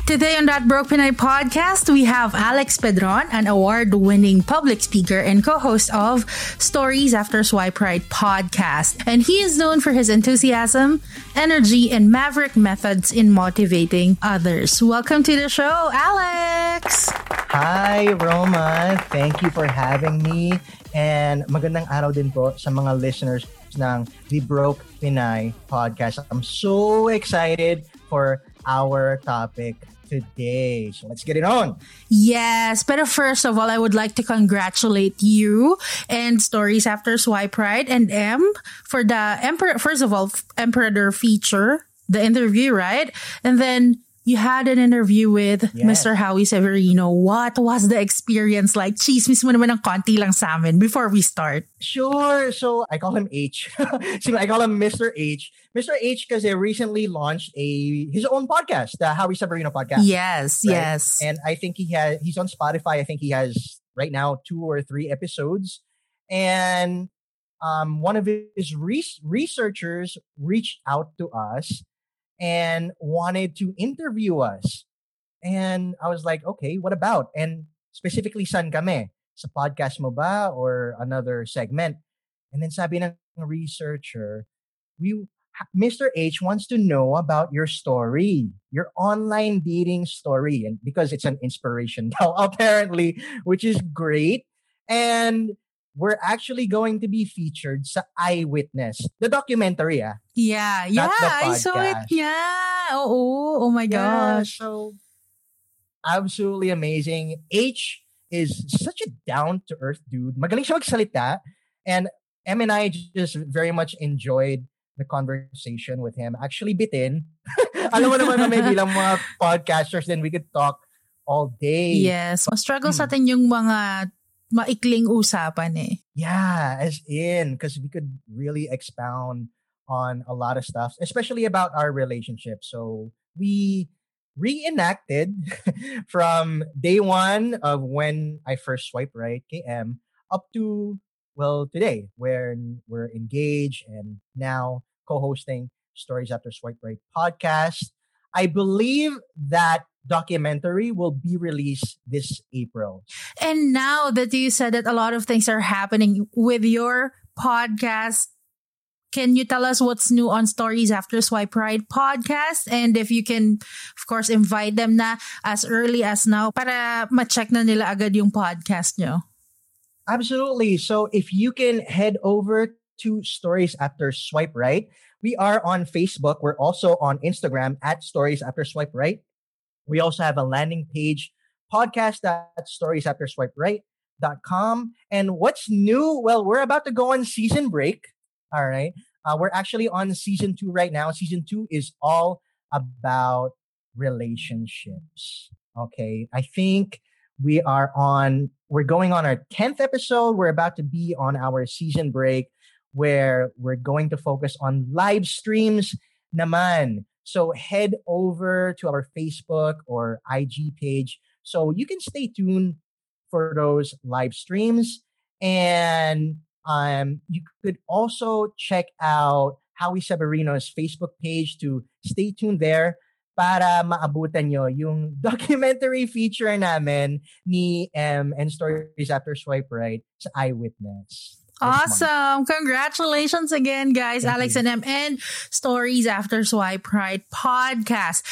Today on That Broke Pinay podcast, we have Alex Pedron, an award-winning public speaker and co-host of Stories After Swipe Right podcast. And he is known for his enthusiasm, energy, and maverick methods in motivating others. Welcome to the show, Alex! Hi, Roma. Thank you for having me. And magandang araw din po sa mga listeners ng The Broke Pinay podcast. I'm so excited for our topic today. So let's get it on. Yes, but first of all, I would like to congratulate you and Stories After Swipe Right and for the Emperor feature, the interview, right? And then you had an interview with Mr. Howie Severino. What was the experience like? Chismis mo naman ng konti lang sa amin before we start. Sure. So I call him H. So I call him Mr. H. Mr. H because they recently launched his own podcast, the Howie Severino podcast. Yes, right? yes. And I think he's on Spotify. I think he has right now 2 or 3 episodes. And one of his researchers reached out to us and wanted to interview us. And I was like, okay, what about? And specifically, saan kami? Sa podcast mo ba or another segment? And then sabi ng researcher, Mr. H wants to know about your story, your online dating story. And because it's an inspiration now, apparently, which is great. And we're actually going to be featured sa Eyewitness, the documentary, Yeah, I saw it. Yeah. Oh my gosh. So absolutely amazing. H is such a down-to-earth dude. Magaling siya magsalita. And Em and I just very much enjoyed the conversation with him. Actually, bitin. Alam mo naman kami bilang mga podcasters, then we could talk all day. Yes. Struggle sa atin yung mga maikling usapan eh. Yeah, as in, because we could really expound on a lot of stuff, especially about our relationship. So we reenacted from day one of when I first swiped right, KM, up to, well, today, where we're engaged and now co-hosting Stories After Swipe Right podcast. I believe that documentary will be released this April. And now that you said that a lot of things are happening with your podcast, can you tell us what's new on Stories After Swipe Right podcast? And if you can, of course, invite them na as early as now para ma-check na nila agad yung podcast nyo. Absolutely. So if you can head over to Stories After Swipe Right, we are on Facebook. We're also on Instagram at Stories After Swipe Right. We also have a landing page, podcast.storiesafterswiperight.com. And what's new? Well, we're about to go on season break. All right. We're actually on season 2 right now. Season 2 is all about relationships. Okay. I think we're going on our 10th episode. We're about to be on our season break where we're going to focus on live streams naman. So head over to our Facebook or IG page so you can stay tuned for those live streams. And you could also check out Howie Severino's Facebook page to stay tuned there para maabutan nyo yung documentary feature namin ni M and Stories After Swipe Right sa Eyewitness. Awesome. Congratulations again, guys. Thank Alex you. and M and Stories After Swipe Right podcast.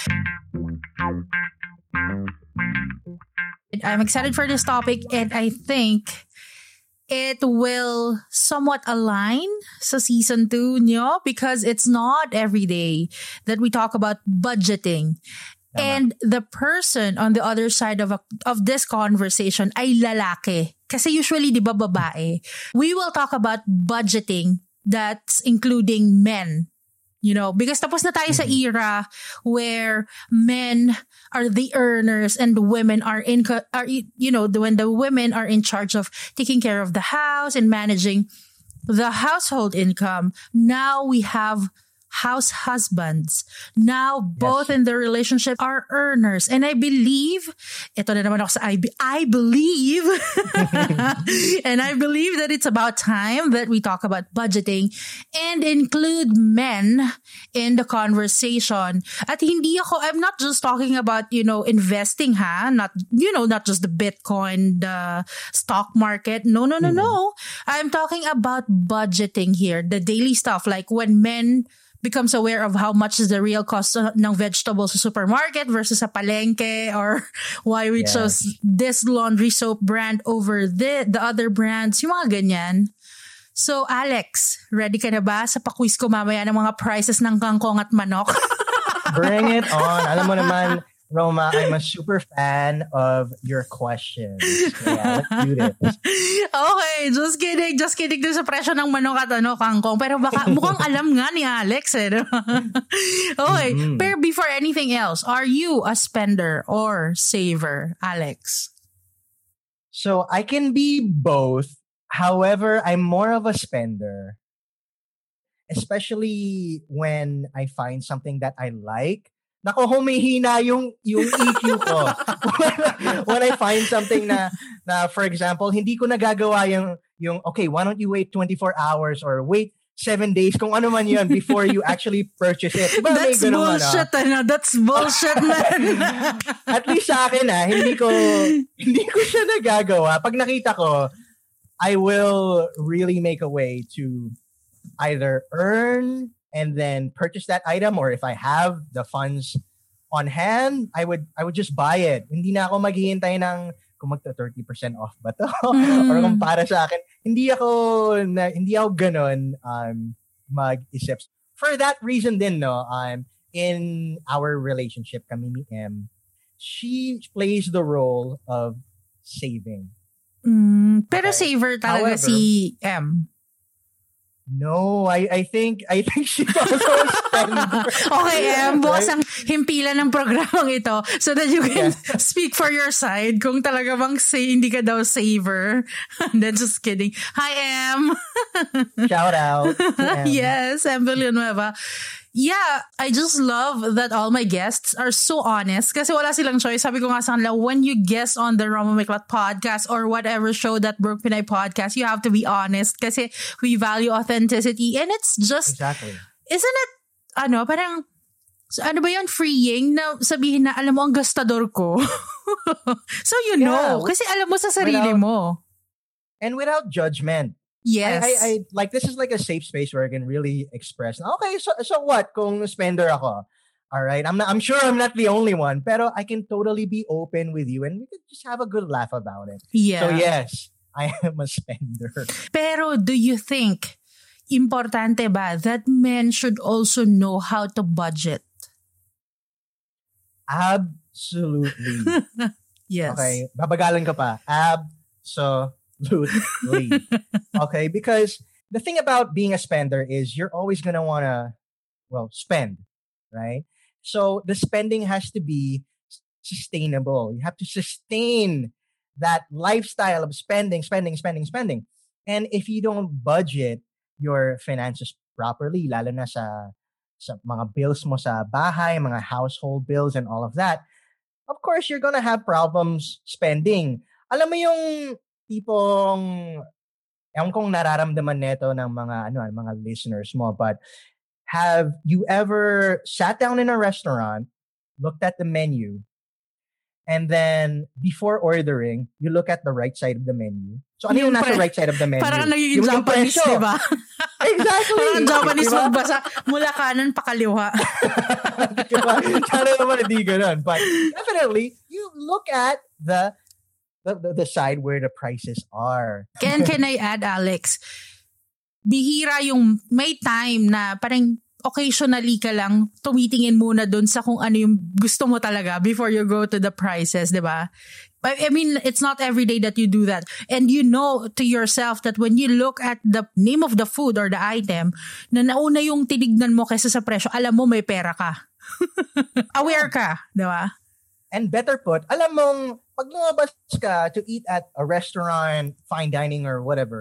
I'm excited for this topic and I think it will somewhat align sa season 2 nyo because it's not every day that we talk about budgeting. And the person on the other side of this conversation ay lalaki. Kasi usually, di ba, babae. We will talk about budgeting that's including men. You know, because tapos na tayo sa era where men are the earners and the women when the women are in charge of taking care of the house and managing the household income. Now we have house husbands. Now, both in the relationship are earners. And I believe, ito na naman ako sa I believe, and I believe that it's about time that we talk about budgeting and include men in the conversation. At I'm not just talking about, investing, not just the Bitcoin, the stock market. No. I'm talking about budgeting here, the daily stuff, like when men becomes aware of how much is the real cost ng vegetables sa supermarket versus sa palengke, or why we chose this laundry soap brand over the other brands, yung mga ganyan. So, Alex, ready ka na ba sa pa-quiz ko mamaya ng mga prices ng kangkong at manok? Bring it on. Alam mo naman, Roma, I'm a super fan of your questions. Yeah, let's do this. Okay, just kidding dun sa presyo ng manok at kangkong. Pero baka mukhang alam nga ni Alex eh. No? Okay, pero before anything else, are you a spender or saver, Alex? So I can be both. However, I'm more of a spender. Especially when I find something that I like. Nako, humihina yung EQ ko. When I find something na for example, hindi ko nagagawa yung okay, why don't you wait 24 hours or wait 7 days, kung ano man yun, before you actually purchase it. Diba, that's bullshit, That's bullshit, man. At least sa akin, hindi ko siya nagagawa. Pag nakita ko, I will really make a way to either earn and then purchase that item, or if I have the funds on hand, I would just buy it. Hindi na ako maghihintay ng kung magta 30% off ba to or kung para sa akin. Hindi ako ganon mag-isip. For that reason din, in our relationship kami ni M, she plays the role of saving. Pero saver talaga. However, si M. No, I think she's also a spender. Okay, bukas ang himpilan ng programang ito so that you can speak for your side kung talaga bang hindi ka daw saver. And then just kidding. Hi, Em. Shout out to Em. Yes, Em Villanueva. Yeah, I just love that all my guests are so honest kasi wala silang choice. Sabi ko nga sa kanila, when you guest on the Roma Miklat podcast or whatever show that Broke Pinay podcast, you have to be honest kasi we value authenticity. And it's just, exactly. Isn't it, parang, ano ba yun, freeing na sabihin na, alam mo, ang gastador ko. So kasi alam mo sa sarili mo. And without judgment. Yes. I like, this is like a safe space where I can really express. Okay, so what kung spender ako? All right, I'm sure I'm not the only one, pero I can totally be open with you and we could just have a good laugh about it. Yeah. So yes, I am a spender. Pero do you think importante ba that men should also know how to budget? Absolutely. Yes. Okay, babagalan ka pa. Absolutely. Okay, because the thing about being a spender is you're always going to want to, spend, right? So the spending has to be sustainable. You have to sustain that lifestyle of spending. And if you don't budget your finances properly, lalo na sa mga bills mo sa bahay, mga household bills and all of that, of course, you're going to have problems spending. Alam mo yung tipong, ewan kong nararamdaman neto ng mga listeners mo, but have you ever sat down in a restaurant, looked at the menu, and then before ordering, you look at the right side of the menu? So ano yung nasa right side of the menu? Parang nagiging Japanese, di ba? Exactly. Parang Japanese magbasa mula kanan pa kaliwa. Diba? Sana naman hindi ganun. But definitely, you look at the side where the prices are. Can I add, Alex? Bihira yung may time na parang occasionally ka lang tumitingin muna dun sa kung ano yung gusto mo talaga before you go to the prices, di ba? I mean, it's not every day that you do that. And you know to yourself that when you look at the name of the food or the item, na nauna yung tinignan mo kaysa sa presyo, alam mo may pera ka. Aware ka, di ba? And better put, alam mong, pag lumabas ka to eat at a restaurant, fine dining or whatever,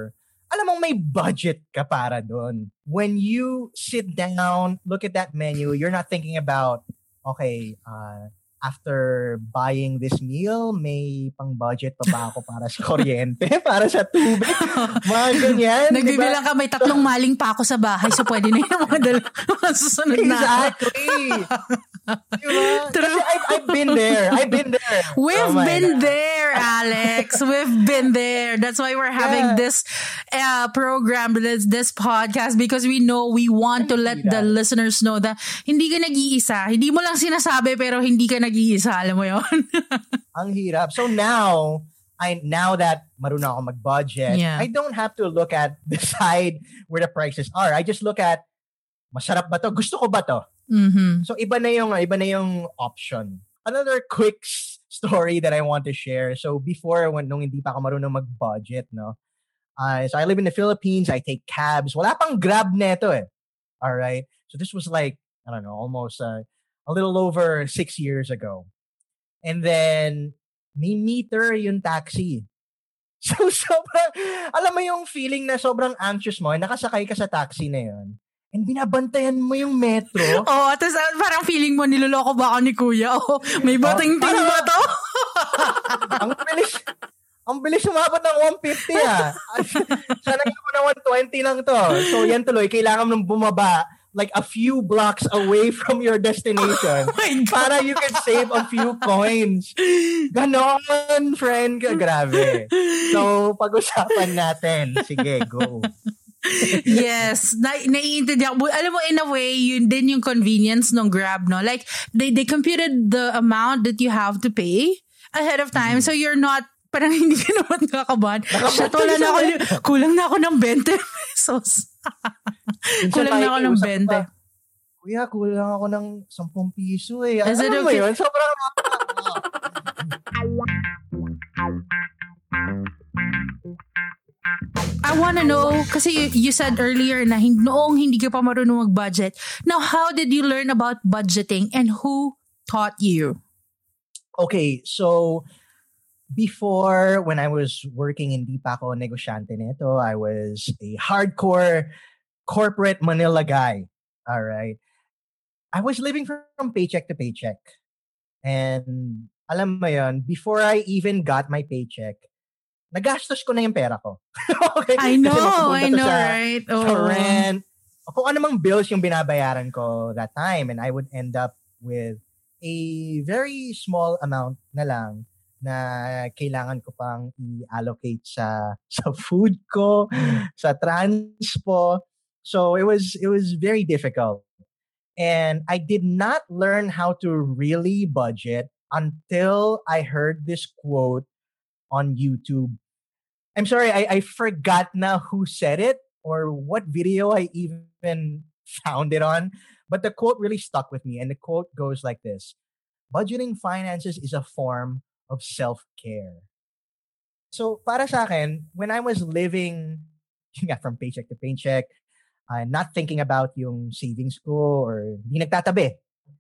alam mong may budget ka para doon. When you sit down, look at that menu, you're not thinking about, okay, after buying this meal, may pang-budget pa ba ako para sa kuryente, para sa tubig, mga ganyan. Nagbibilang ka, may 3 maling pa ako sa bahay, so pwede na yung mga susunod na. Exactly. Diba? Kasi I've been there. We've been there, Alex. We've been there. That's why we're having this program, this podcast, because we know we want to let the listeners know that hindi ka nag-iisa. Hindi mo lang sinasabi pero hindi ka nag-iisa. Alam mo yun? Ang hirap. So now that marunong ako mag-budget, I don't have to look at the side where the prices are. I just look at, masarap ba to? Gusto ko ba to? Mm-hmm. So iba na yung option. Another quick story that I want to share. So before, nung hindi pa ako marunong mag-budget, no? So I live in the Philippines. I take cabs. Wala pang Grab neto eh. All right. So this was like, I don't know, almost a little over 6 years ago. And then may meter yung taxi. So sobrang, alam mo yung feeling na sobrang anxious mo, nakasakay ka sa taxi na yun. And binabantayan mo yung metro. Tapos parang feeling mo, niloloko ba ako ni Kuya? May bating-ting ba to? Ang bilis umabot ng 150 Sana ko na 120 lang to. So yan tuloy, kailangan mong bumaba like a few blocks away from your destination para you can save a few coins. Ganon, friend. Grabe. So, pag-usapan natin. Sige, go. Yes, naiintindihan. Alam mo, in a way, yun din yung convenience ng Grab, no? Like, they computed the amount that you have to pay ahead of time, so you're not, parang hindi ka naman kakabahan. Kulang na ako ng 20 pesos. Kulang na ako ng 20. Kuya, kulang ako ng 10 piso eh. Is it alam mo okay? yun? Sobrang I wanna know, kasi you said earlier na noong hindi ka pa marunong mag-budget. Now, how did you learn about budgeting and who taught you? Okay, so before, when I was working, hindi pa ako negosyante nito. I was a hardcore corporate Manila guy. All right. I was living from paycheck to paycheck. And alam mo yun, before I even got my paycheck, nagastos ko na yung pera ko. Okay? I know, right? Sa rent. O kung anumang bills yung binabayaran ko that time. And I would end up with a very small amount na lang na kailangan ko pang i-allocate sa food ko, sa transpo. So it was very difficult. And I did not learn how to really budget until I heard this quote on YouTube. I'm sorry, I forgot now who said it or what video I even found it on. But the quote really stuck with me. And the quote goes like this: budgeting finances is a form of self-care. So para sa akin, when I was living from paycheck to paycheck, not thinking about yung savings ko or di nagtatabi,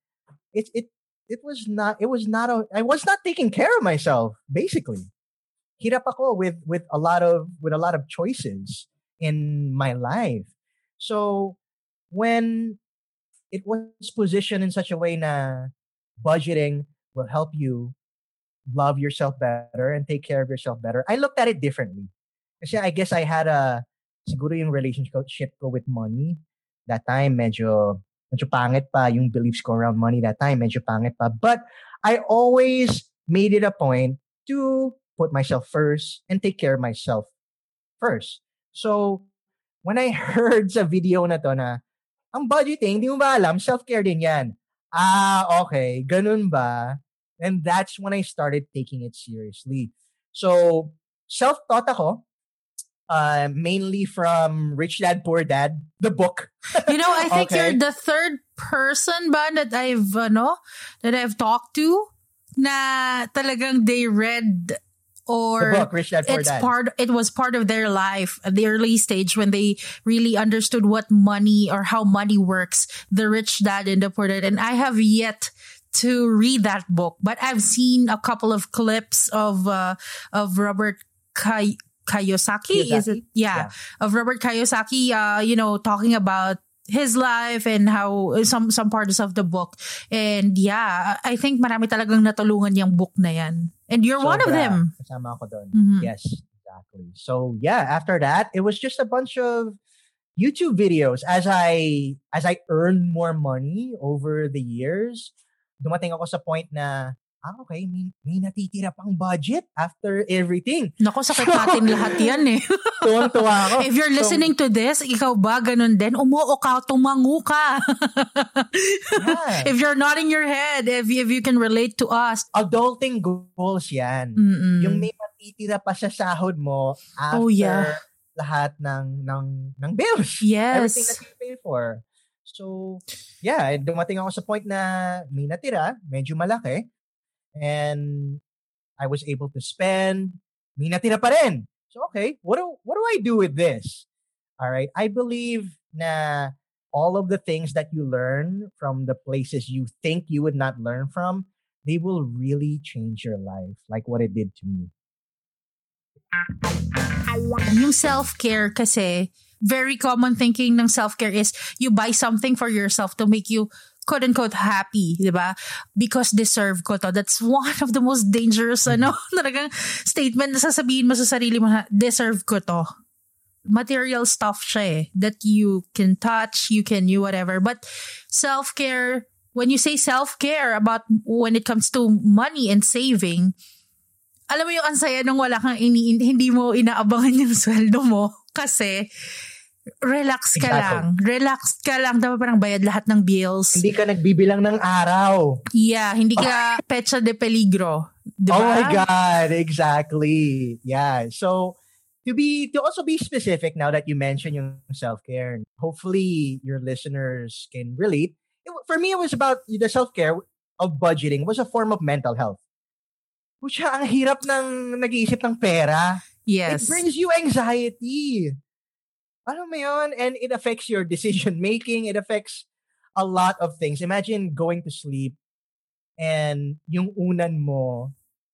I was not taking care of myself, basically. Hirap ako with a lot of choices in my life. So when it was positioned in such a way na budgeting will help you love yourself better and take care of yourself better, I looked at it differently. Kasi I guess I had siguro yung relationship ko with money that time medyo pangit pa yung beliefs ko around money that time, medyo pangit pa. But I always made it a point to put myself first and take care of myself first. So when I heard sa video na to na ang budgeting, di mo ba alam, self-care din yan. Okay, ganun ba? And that's when I started taking it seriously. So self-taught ako, mainly from Rich Dad Poor Dad, the book. I think you're the third person ba that I've talked to na talagang they read or the book, Rich Dad Poor Dad. It was part of their life at the early stage when they really understood what money or how money works, the Rich Dad and the Poor Dad. And I have yet to read that book, but I've seen a couple of clips of Robert Kiyosaki. Is it? Yeah. Of Robert Kiyosaki, talking about his life and how some parts of the book. And yeah, I think marami talagang natulungan yung book na yan. And you're one of them. Kasama ako doon. Mhm. Yes, exactly. So yeah, after that, it was just a bunch of YouTube videos. As I earned more money over the years, dumating ako sa point na, okay, may natitira pang budget after everything. Nako, sakit natin lahat yan eh. Tuwang-tuwa ako. If you're listening to this, ikaw ba ganun din? Umuo ka, tumango ka. Yeah. If you're nodding your head, if you can relate to us. Adulting goals yan. Mm-mm. Yung may matitira pa sa sahod mo after lahat ng bills. Yes. Everything that you pay for. So, yeah, dumating ako sa point na may natira, medyo malaki. And I was able to spend, may natira pa rin. So, okay, what do I do with this? All right, I believe na all of the things that you learn from the places you think you would not learn from, they will really change your life, like what it did to me. Yung self-care kasi, very common thinking ng self-care is you buy something for yourself to make you quote-unquote happy, di ba? Because deserve ko to. That's one of the most dangerous talagang statement na sasabihin mo sa sarili mo, deserve ko to. Material stuff siya eh, that you can touch, you whatever. But self-care, when you say self-care about when it comes to money and saving, alam mo yung ansaya nung wala kang hindi mo inaabangan yung sweldo mo kasi relax ka lang. Relax ka lang. Dapat parang bayad lahat ng bills. Hindi ka nagbibilang ng araw. Yeah, hindi ka pecha de peligro. Diba? Oh my God, exactly. Yeah. So, to also be specific now that you mentioned yung self-care, hopefully your listeners can relate. For me, it was about the self-care of budgeting was a form of mental health. Pucha, ang hirap ng nag-iisip ng pera. Yes. It brings you anxiety. Alam mo yun? And it affects your decision-making. It affects a lot of things. Imagine going to sleep and yung unan mo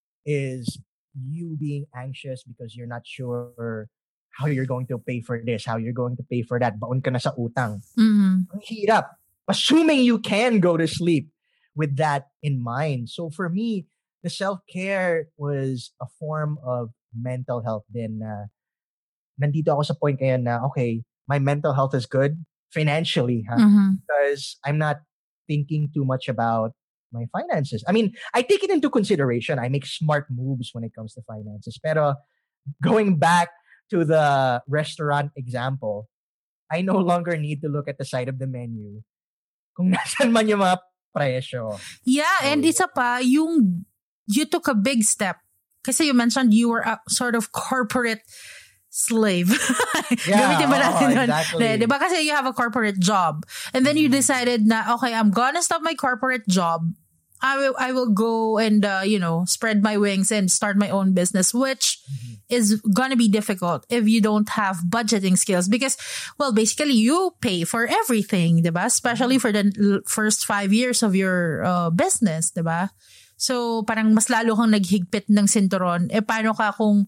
is you being anxious because you're not sure how you're going to pay for this, how you're going to pay for that. Baon ka na sa utang. Mm-hmm. Ang hirap. Assuming you can go to sleep with that in mind. So for me, the self-care was a form of mental health din na nandito ako sa point ngayon na, okay, my mental health is good financially, because I'm not thinking too much about my finances. I mean, I take it into consideration. I make smart moves when it comes to finances. Pero going back to the restaurant example, I no longer need to look at the side of the menu kung nasan man yung mga presyo. Yeah, so, and isa pa, you took a big step. Kasi you mentioned you were a sort of corporate slave. Yeah, exactly. Diba? Kasi you have a corporate job. And then you decided na, okay, I'm gonna stop my corporate job. I will go and, spread my wings and start my own business, which is gonna be difficult if you don't have budgeting skills. Because, well, basically, you pay for everything, diba? Especially for the first 5 years of your business, diba? So, parang mas lalo kang naghigpit ng sinturon. Paano ka kung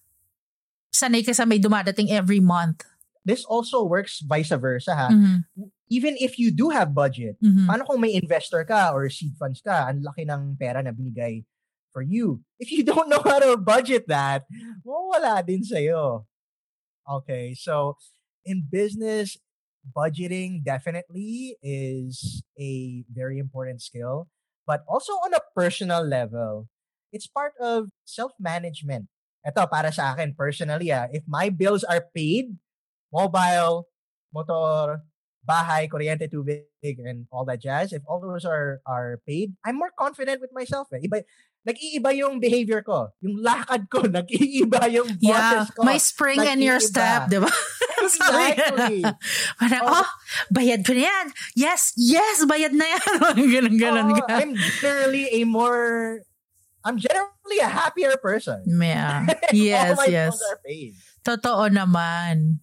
sanay ka sa may dumadating every month? This also works vice versa, ha? Mm-hmm. Even if you do have budget, paano kung may investor ka or seed funds ka, ang laki ng pera na binigay for you. If you don't know how to budget that, wala din sa'yo. Okay, so in business, budgeting definitely is a very important skill. But also on a personal level, it's part of self-management. Ito, para sa akin, personally, if my bills are paid, mobile, motor, bahay, kuryente, tubig, and all that jazz, if all those are paid, I'm more confident with myself. Nag-iiba yung behavior ko. Yung lakad ko, nag-iiba yung boses ko. My spring in your step, di ba? Exactly. Parang, bayad ko na yan. Yes, bayad na yan. Ganun. I'm generally a happier person. Yeah. Yes, all my yes. bills are paid. Totoo naman.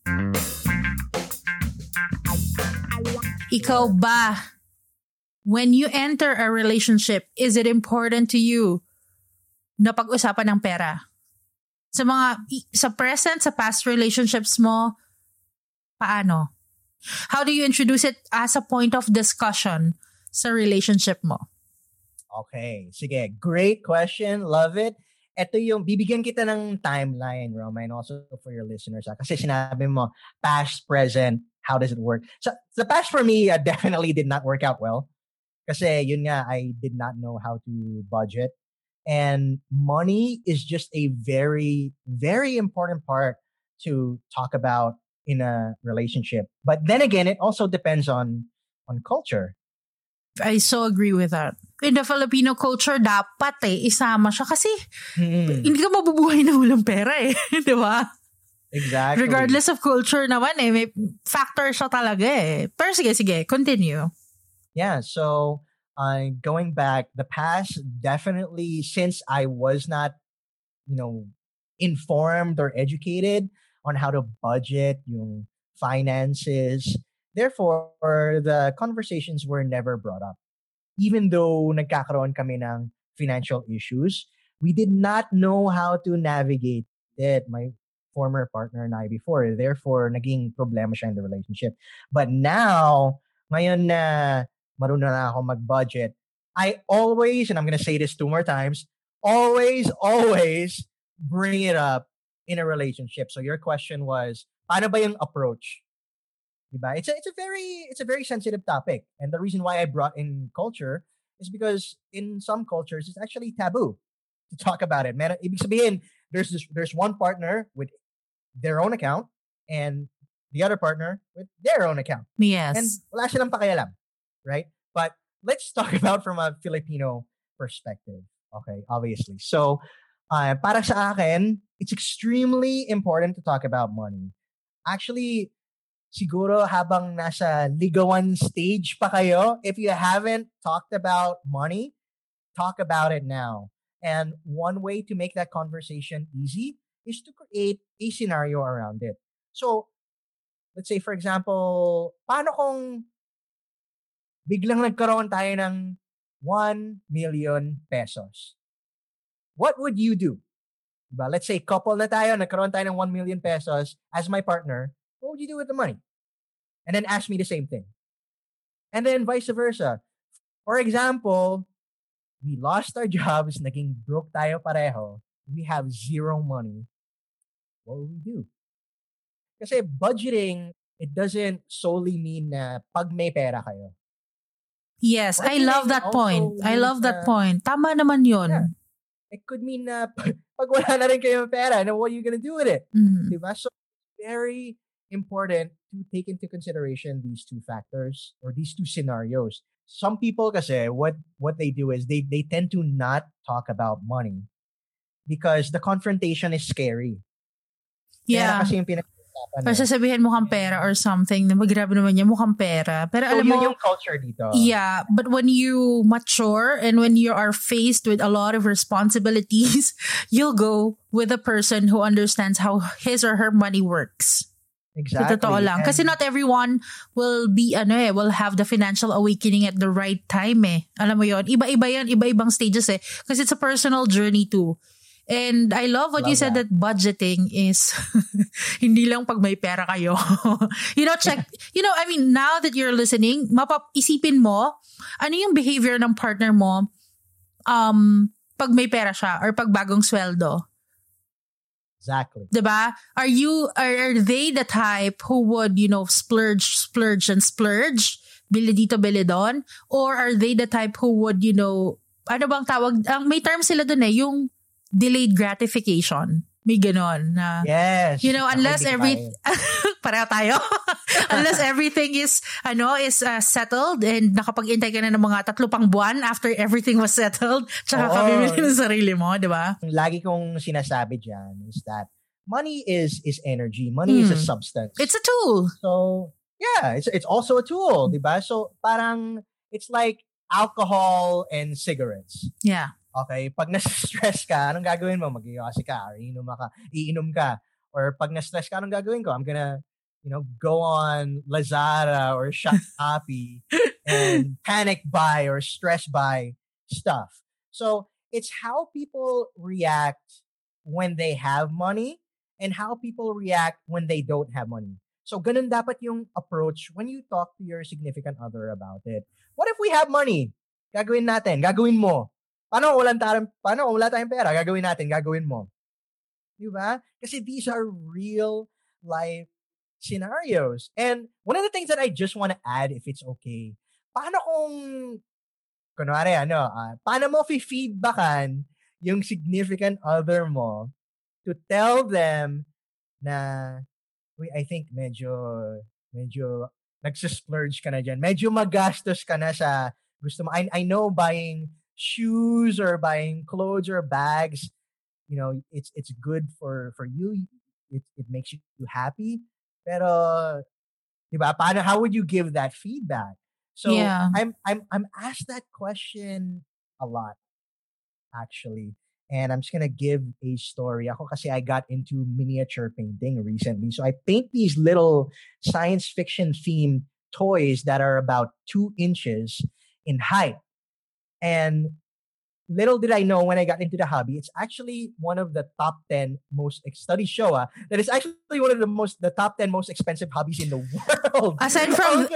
Ikaw ba, when you enter a relationship, is it important to you na pag-usapan ng pera? sa present, sa past relationships mo, paano? How do you introduce it as a point of discussion sa relationship mo? Okay. Sige. Great question. Love it. Ito yung, bibigyan kita ng timeline, Roma, and also for your listeners. Kasi sinabi mo, past, present, how does it work? So, the past for me definitely did not work out well. Kasi yun nga, I did not know how to budget. And money is just a very, very important part to talk about in a relationship. But then again, it also depends on culture. I so agree with that. In the Filipino culture, dapat isama siya kasi hindi ka mabubuhay na walang pera di ba? Exactly. Regardless of culture naman may factor siya talaga Pero sige, continue. Yeah, so going back, the past, definitely, since I was not, informed or educated on how to budget yung finances, therefore, the conversations were never brought up. Even though nagkakaroon kami ng financial issues, we did not know how to navigate it. My former partner and I before, therefore, naging problema siya in the relationship. But now, ngayon na marunong na ako mag-budget, I always, and I'm going to say this 2 more times, always bring it up in a relationship. So your question was, paano ba yung approach? Diba? It's a very sensitive topic. And the reason why I brought in culture is because in some cultures, it's actually taboo to talk about it. Ibig sabihin, there's one partner with their own account and the other partner with their own account. Yes. And wala silang pakialam, right? But let's talk about from a Filipino perspective. Okay, obviously. So, para sa akin, it's extremely important to talk about money. Actually, siguro habang nasa ligawan stage pa kayo, if you haven't talked about money, talk about it now. And one way to make that conversation easy is to create a scenario around it. So, let's say, for example, paano kung biglang nagkaroon tayo ng 1 million pesos? What would you do? Diba? Let's say, couple na tayo, nagkaroon tayo ng 1 million pesos as my partner. What would you do with the money? And then ask me the same thing. And then vice versa. For example, we lost our jobs, naging broke tayo pareho. We have zero money. What will we do? Kasi budgeting, it doesn't solely mean na pag may pera kayo. Yes, I love that point. I love that point. Tama naman yun. Yeah. It could mean na pag wala na rin kayo pera, then what are you gonna do with it? Diba? So, very important to take into consideration these 2 factors or these 2 scenarios. Some people kasi, what they do is they tend to not talk about money because the confrontation is scary. Yeah. Kasi yung pinag-usapan. Para sasabihin mukhang pera or something, na grabe naman niya, mukhang pera. Pero so, alam mo, yung culture dito. Yeah, but when you mature and when you are faced with a lot of responsibilities, you'll go with a person who understands how his or her money works. Exactly. Sa totoo lang. Kasi not everyone will be, will have the financial awakening at the right time Alam mo yon, iba-iba yan, iba-ibang stages Kasi it's a personal journey too. And I love what you said that budgeting is hindi lang pag may pera kayo. Check. I mean, now that you're listening, isipin mo, ano yung behavior ng partner mo pag may pera siya or pag bagong sweldo. Exactly. Diba? Are they the type who would, splurge, bili dito, bili doon? Or are they the type who would, ano bang tawag? May term sila dun yung delayed gratification. May ganon na. Yes. Unless pareho tayo. Unless everything is settled and nakapag-intay ka na ng mga 3 pang buwan after everything was settled, tsaka ka bibili ng sarili mo, di ba? Lagi kong sinasabi dyan is that money is energy. Money is a substance. It's a tool. So, yeah, it's also a tool, di ba? So, parang, it's like alcohol and cigarettes. Yeah. Okay, pag na-stress ka, anong gagawin mo? Mag-iwasi ka or iinom ka. Or pag na-stress ka, anong gagawin ko? I'm gonna, go on Lazada or Shopee and panic buy or stress buy stuff. So, it's how people react when they have money and how people react when they don't have money. So ganun dapat yung approach when you talk to your significant other about it. What if we have money? Gagawin natin, gagawin mo. Paano kung wala tayong pera? Gagawin natin, gagawin mo. Di ba? Kasi these are real life scenarios. And one of the things that I just want to add, if it's okay, paano kung, kunwari, paano mo feedbackan yung significant other mo to tell them na, uy, I think medyo nagsisplurge ka na dyan. Medyo magastos ka na sa gusto mo. I know buying shoes or buying clothes or bags, it's good for you. It makes you happy. Pero, diba, how would you give that feedback? So Yeah. I'm asked that question a lot, actually. And I'm just gonna give a story. Ako kasi I got into miniature painting recently. So I paint these little science fiction themed toys that are about 2 inches in height. And little did I know when I got into the hobby, it's actually one of the top 10 studies show that it's actually one of the top 10 most expensive hobbies in the world. Aside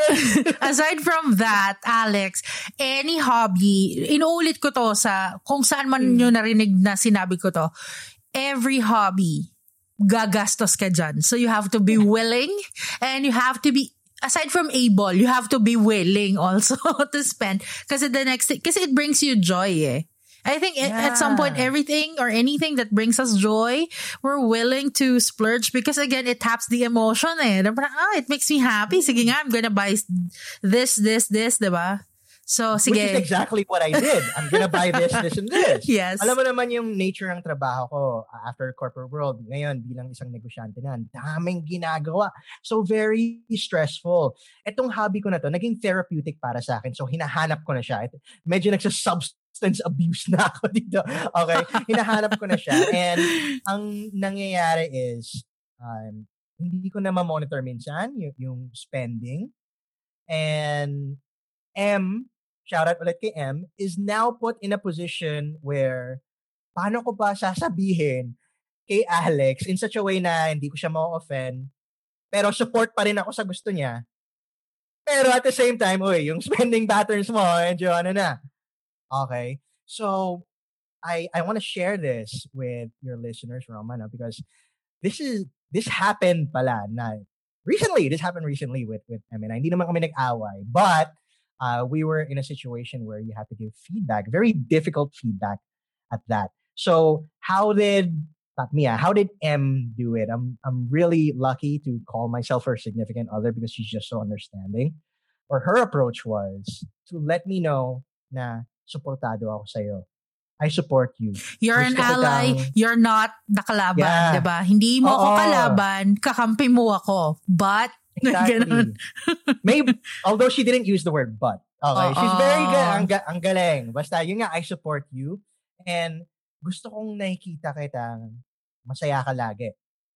from that, Alex, any hobby, inuulit ko to sa kung saan man nyo narinig na sinabi ko to, every hobby, gagastos ka dyan. So you have to be willing and you have to be, aside from able, you have to be willing also to spend. Kasi it brings you joy eh. I think at some point, everything or anything that brings us joy, we're willing to splurge because again, it taps the emotion eh. It makes me happy. Sige nga, I'm gonna buy this, diba? So, sige. Which is exactly what I did. I'm gonna buy this, and this. Yes. Alam mo naman yung nature ng trabaho ko after corporate world. Ngayon, bilang isang negosyante na, daming ginagawa. So, very stressful. Etong hobby ko na to, naging therapeutic para sa akin. So, hinahanap ko na siya. Medyo substance abuse na ako dito. Okay? Hinahanap ko na siya. And ang nangyayari is, hindi ko na ma-monitor minsan yung spending. And shout out ulit kay M, is now put in a position where paano ko ba sasabihin kay Alex in such a way na hindi ko siya ma-offend, pero support pa rin ako sa gusto niya. Pero at the same time, yung spending patterns mo, medyo na. Okay? So, I want to share this with your listeners, Roman, because this happened pala na recently. This happened recently with Emina. Hindi naman kami nag-away, but we were in a situation where you have to give feedback, very difficult feedback at that. So, how did M do it? I'm really lucky to call myself her significant other because she's just so understanding. Or her approach was to let me know na suportado ako sa'yo. I support you. You're an ally. You're not the kalaban, diba? Hindi mo ako kalaban, kakampi mo ako. But, exactly. Maybe, although she didn't use the word but. Okay, she's very good. Ang galing. Basta, yun nga, I support you. And gusto kong nakikita kitang masaya ka lagi.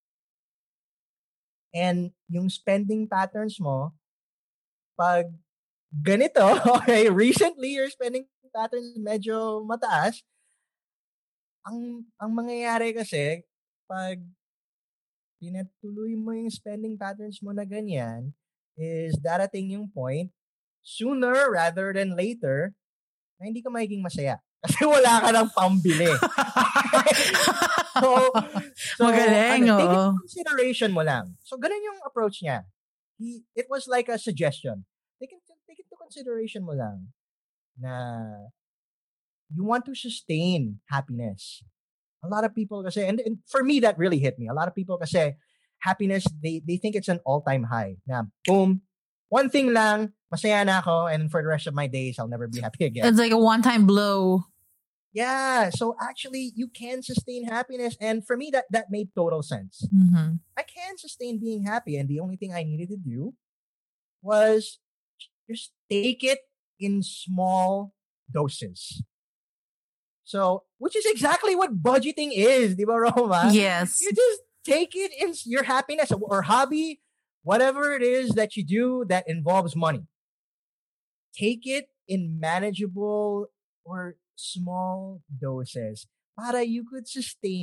And yung spending patterns mo, pag ganito, okay, recently your spending patterns medyo mataas, ang mangyayari kasi, pag pinatuloy mo yung spending patterns mo na ganyan, is darating yung point, sooner rather than later, na hindi ka magiging masaya. Kasi wala ka ng pambili. so magaling, take it into consideration mo lang. So, ganun yung approach niya. It was like a suggestion. Take it to consideration mo lang na you want to sustain happiness. A lot of people kasi, and for me, that really hit me. A lot of people kasi, happiness, they think it's an all-time high. Na, boom, one thing lang, masaya na ako, and for the rest of my days, I'll never be happy again. It's like a one-time blow. Yeah, so actually, you can sustain happiness, and for me, that made total sense. Mm-hmm. I can sustain being happy, and the only thing I needed to do was just take it in small doses. So, which is exactly what budgeting is, di ba, Roma? Yes. You just take it in your happiness or hobby, whatever it is that you do that involves money. Take it in manageable or small doses para you could sustain it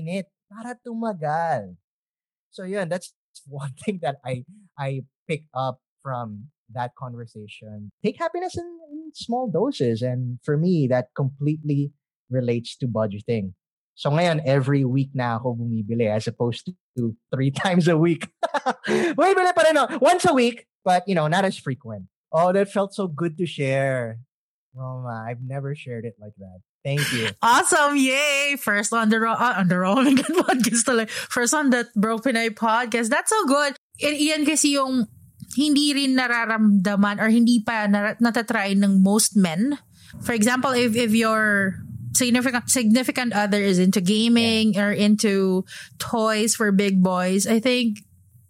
para tumagal. So yeah, that's one thing that I picked up from that conversation. Take happiness in small doses, and for me, that completely relates to budgeting. So ngayon, every week na ako bumibili as opposed to 3 times a week. Bumibili pa rin ako. Once a week, but not as frequent. Oh, that felt so good to share. Roma, I've never shared it like that. Thank you. Awesome. Yay. First on the Rolling podcast talaga. First on that Bro Pinay podcast. That's so good. Iyan kasi yung hindi rin nararamdaman or hindi pa natatry ng most men. For example, if your significant other is into gaming or into toys for big boys, I think,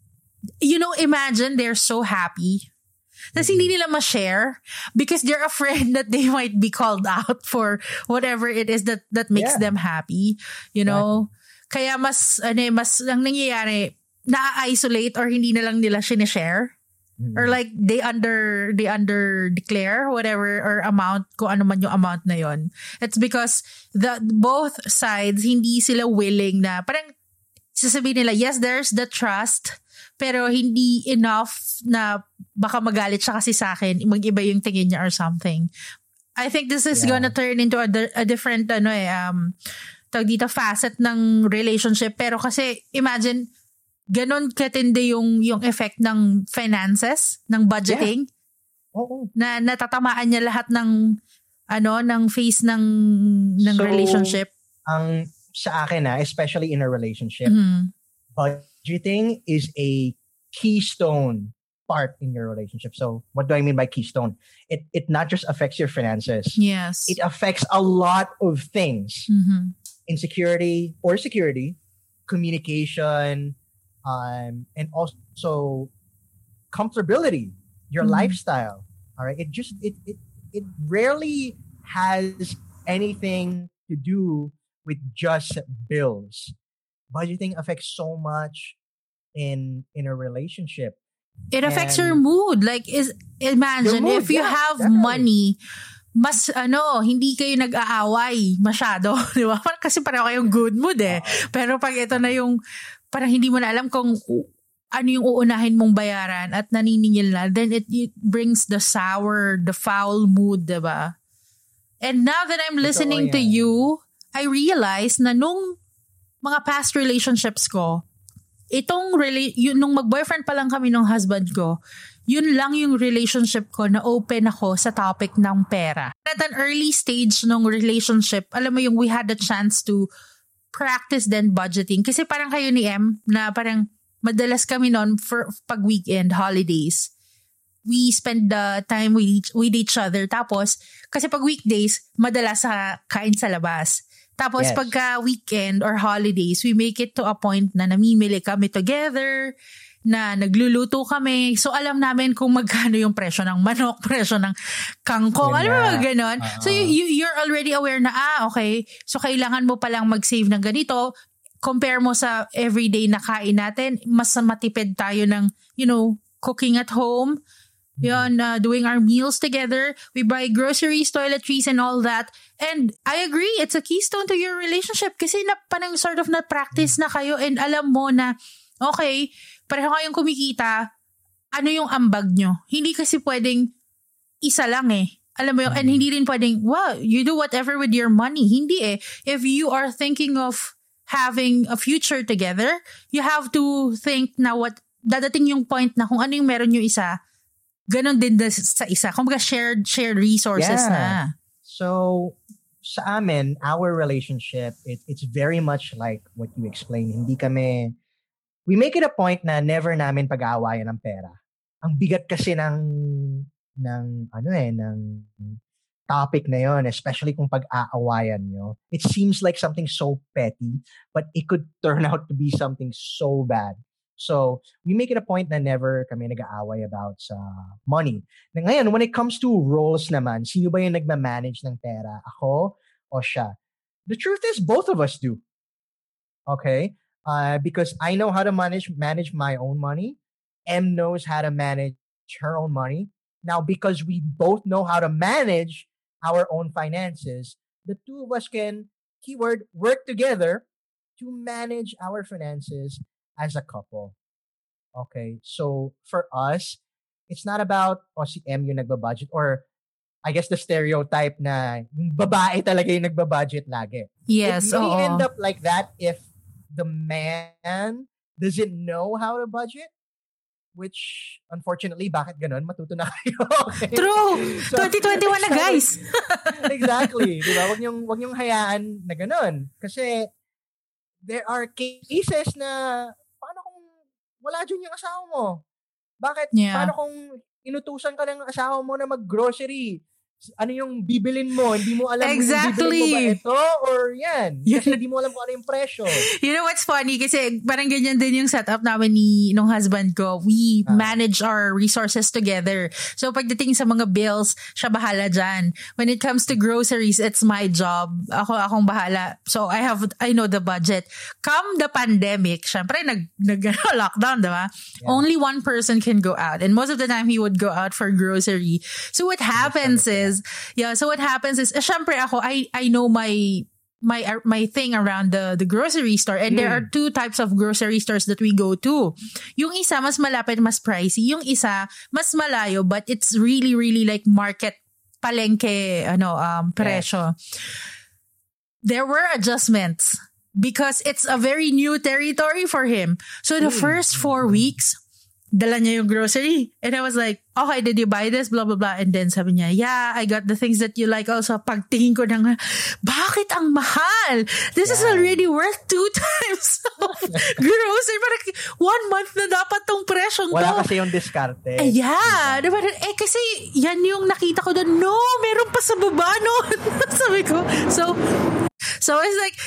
imagine they're so happy. Tapos hindi nila ma-share because they're afraid that they might be called out for whatever it is that makes them happy. Kaya mas ang nangyayari, na-isolate or hindi na lang nila sinishare. Or like they under declare whatever or amount, kung ano man yung amount na yon. It's because both sides hindi sila willing na parang sasabihin nila, yes, there's the trust, pero hindi enough na baka magalit siya kasi sa akin, mag-iba yung tingin niya or something. I think this is gonna turn into a different tawag dito, facet ng relationship. Pero kasi imagine ganon katindi yung effect ng finances, ng budgeting. Oo. Na natatamaan niya lahat ng phase ng relationship. Ang sa akin especially in a relationship, budgeting is a keystone part in your relationship. So what do I mean by keystone? It not just affects your finances. Yes. It affects a lot of things. Insecurity or security, communication, and also comfortability, your lifestyle. All right. It rarely has anything to do with just bills. Budgeting affects so much in a relationship. It affects your mood. Like, imagine mood, if you have definitely money, mas hindi kayo nag-aaway masyado, di ba? Kasi pareho kayong good mood eh. Pero pag ito na yung parang hindi mo na alam kung ano yung uunahin mong bayaran at naniningil na, then it brings the foul mood, di ba? And now that I'm listening to you, I realize na nung mga past relationships ko, nung mag-boyfriend pa lang kami ng husband ko, yun lang yung relationship ko na open ako sa topic ng pera. At an early stage ng relationship, alam mo yung we had the chance to practice then budgeting. Kasi parang kayo ni M, na parang madalas kami noon for pag weekend, holidays. We spend the time with each other. Tapos, kasi pag weekdays, madalas sa kain sa labas. Tapos pagka weekend or holidays, we make it to a point na namimili kami together, na nagluluto kami. So alam namin kung magkano yung presyo ng manok, presyo ng kangkong. Alam mo ba ganon? So you're already aware na, okay, so kailangan mo palang mag-save ng ganito. Compare mo sa everyday na kain natin, mas matipid tayo ng, cooking at home. Yun, doing our meals together. We buy groceries, toiletries, and all that. And I agree, it's a keystone to your relationship kasi parang sort of na-practice na kayo and alam mo na, okay, pareho kayong kumikita, ano yung ambag nyo? Hindi kasi pwedeng isa lang eh. Alam mo yun, and hindi rin pwedeng, you do whatever with your money. Hindi eh. If you are thinking of having a future together, you have to think na dadating yung point na kung ano yung meron yung isa, ganon din sa isa. Kumbaga shared resources na. So, sa amin, our relationship, it's very much like what you explained. We make it a point na never namin pag-aawayan ng pera. Ang bigat kasi ng topic na yon, especially kung pag-aawayan nyo. It seems like something so petty, but it could turn out to be something so bad. So, we make it a point na never kami nag-aaway about sa money. Na ngayon, when it comes to roles naman, sino ba yung nagmamanage ng pera? Ako o siya? The truth is, both of us do. Okay? Because I know how to manage my own money. M knows how to manage her own money. Now, because we both know how to manage our own finances, the two of us can, keyword, work together to manage our finances as a couple. Okay? So, for us, it's not about, si M yung nagbabudget, or I guess the stereotype na yung babae talaga yung nagbabudget lagi. Yes, It may end oo. up like that if the man doesn't know how to budget, which unfortunately, bakit ganun? Matuto na kayo. Okay? True! So, 2021 na, guys! Exactly. Di ba? Wag niyong hayaan na ganun. Kasi there are cases na paano kung wala dyan yung asawa mo? Bakit? Yeah. Paano kung inutusan ka ng asawa mo na mag-grocery? Ano yung bibilin mo? Hindi mo alam Exactly. kung bibilin mo ba ito or yan. Kasi hindi mo alam kung ano yung presyo. You know what's funny? Kasi parang ganyan din yung setup namin nung husband ko. We manage our resources together. So pagdating sa mga bills, siya bahala dyan. When it comes to groceries, it's my job. Akong bahala. So I know the budget. Come the pandemic, syempre nag-lockdown, diba? Yeah. Only one person can go out. And most of the time, he would go out for grocery. So what happens is, syempre ako, I know my thing around the grocery store, and there are two types of grocery stores that we go to. Yung isa mas malapit, mas pricey. Yung isa mas malayo, but it's really really like market palengke presyo. There were adjustments because it's a very new territory for him. So the first 4 weeks, dala niya yung grocery. And I was like, okay, did you buy this? Blah, blah, blah. And then sabi niya, yeah, I got the things that you like. Also, pagtingin ko ng, bakit ang mahal? This is already worth 2 times of grocery. Parang 1 month na dapat tong presyong to. Wala kasi yung diskarte. Yeah. Diba? Kasi yan yung nakita ko doon. No, meron pa sa baba, no? Sabi ko. So it's like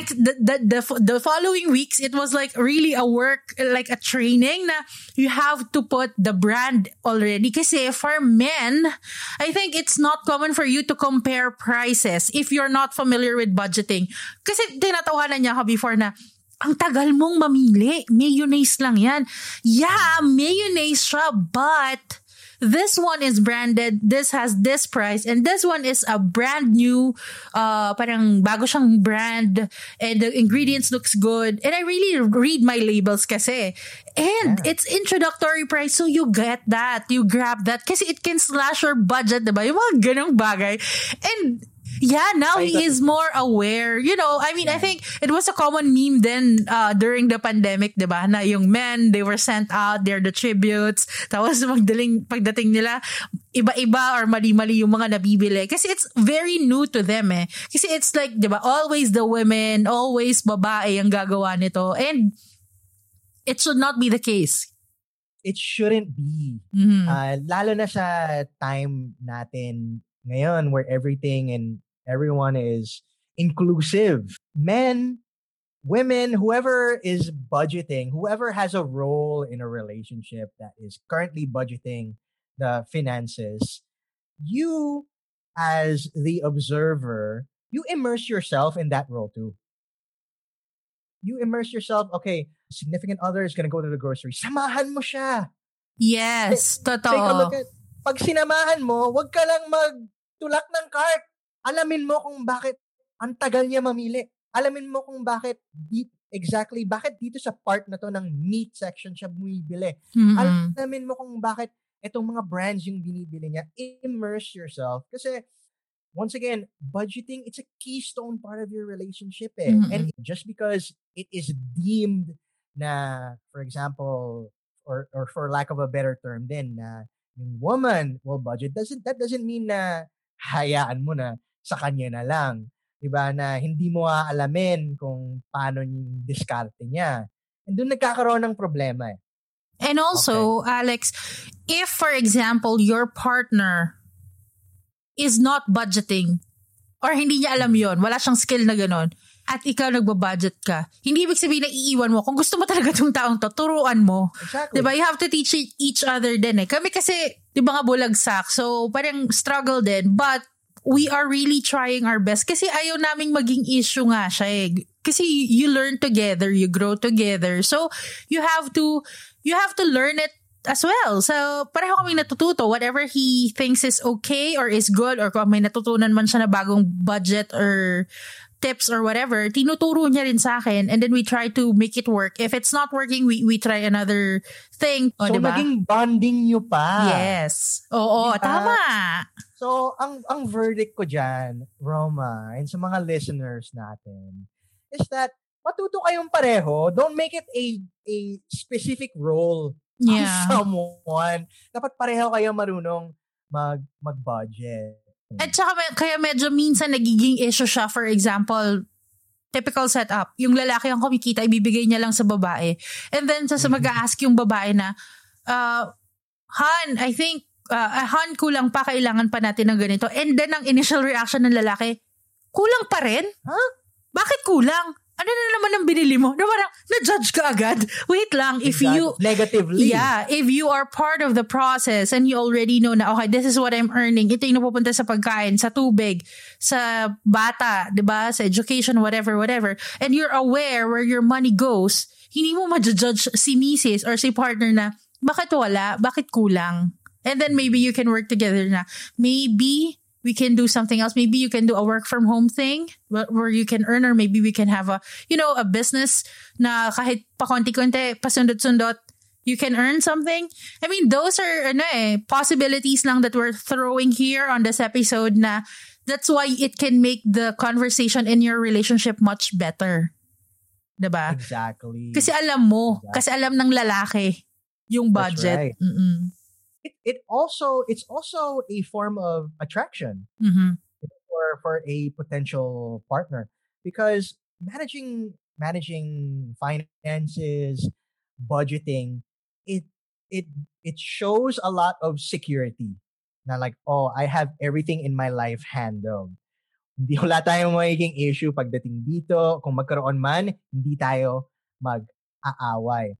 the following weeks, it was like really a work, like a training na you have to put the brand already. Kasi for men, I think it's not common for you to compare prices if you're not familiar with budgeting. Kasi tinatawanan niya ako before na, ang tagal mong mamili. Mayonnaise lang yan. Yeah, mayonnaise siya, but this one is branded, this has this price, and this one is a brand new, parang bago siyang brand, and the ingredients looks good. And I really read my labels kasi. And it's introductory price, so you get that. You grab that kasi it can slash your budget, diba? Yung mga ganong bagay. And yeah, now he is more aware. You know, I mean, I think it was a common meme then during the pandemic, diba? Na yung men, they were sent out, they're the tributes. Tapos pagdating nila, iba-iba or mali-mali yung mga nabibili. Kasi it's very new to them eh. Kasi it's like, diba, always the women, always babae ang gagawa nito. And it should not be the case. It shouldn't be. Lalo na sa time natin ngayon where everything and everyone is inclusive. Men, women, whoever is budgeting, whoever has a role in a relationship that is currently budgeting the finances, you as the observer, you immerse yourself in that role too. You immerse yourself, okay, significant other is gonna go to the grocery. Samahan mo siya. Yes, totoo. Take a look at, pag sinamahan mo, wag ka lang magtulak ng cart. Alamin mo kung bakit ang tagal niya mamili. Alamin mo kung bakit dito sa part na to ng meat section siya bumibili. Alamin mo kung bakit itong mga brands yung binibili niya. Immerse yourself. Kasi, once again, budgeting, it's a keystone part of your relationship eh. And just because it is deemed na, for example, or for lack of a better term din, na yung woman will budget, that doesn't mean na hayaan mo na sa kanya na lang. Diba? Na hindi mo aalamin kung paano yung diskarte niya. And doon nagkakaroon ng problema eh. And also, Alex, if for example, your partner is not budgeting or hindi niya alam yon, wala siyang skill na ganon, at ikaw nagbabudget ka, hindi ibig sabihin na iiwan mo. Kung gusto mo talaga itong taong to, turuan mo. Exactly. Diba? You have to teach each other din eh. Kami kasi, diba nga bulagsak, so parang struggle din. But we are really trying our best kasi ayaw naming maging issue nga siya eh. Kasi you learn together, you grow together. So you have to learn it as well. So, pareho kaming natututo. Whatever he thinks is okay or is good, or kung may natutunan man siya na bagong budget or tips or whatever, tinuturo niya rin sa akin, and then we try to make it work. If it's not working, we try another thing. O, So, diba? naging bonding nyo pa. Yes. Oo, Diba? tama. So, ang verdict ko dyan, Roma, and sa mga listeners natin, is that matuto kayong pareho. Don't make it a specific role Yeah. on someone. Dapat pareho kayo marunong mag-budget. At saka kaya medyo minsan nagiging issue siya. For example, typical setup. Yung lalaki ang kumikita, ibibigay niya lang sa babae. And then sa mag-a-ask yung babae na, Han, I think, Han, kulang pa, kailangan pa natin ng ganito. And then ang initial reaction ng lalaki, kulang pa rin? Huh? Bakit kulang? Ano na naman ang binili mo? Na parang, na-judge ka agad. Wait lang, if Exactly. you... Negatively. Yeah, if you are part of the process and you already know na, okay, this is what I'm earning, ito yung napupunta sa pagkain, sa tubig, sa bata, diba? Sa education, whatever, and you're aware where your money goes, hindi mo ma-judge si misis or si partner na, bakit wala? Bakit kulang? And then maybe you can work together na, maybe we can do something else. Maybe you can do a work from home thing where you can earn, or maybe we can have a business na kahit pa konti-konti, pasundot-sundot, you can earn something. I mean, those are possibilities lang that we're throwing here on this episode na that's why it can make the conversation in your relationship much better. Diba? Exactly. Kasi alam mo, kasi alam ng lalaki yung budget. That's right. It's also a form of attraction for a potential partner, because managing finances, budgeting, it shows a lot of security. Na like, oh, I have everything in my life handled. Hindi wala tayong magiging issue pagdating dito. Kung magkaroon man, hindi tayo mag-aaway.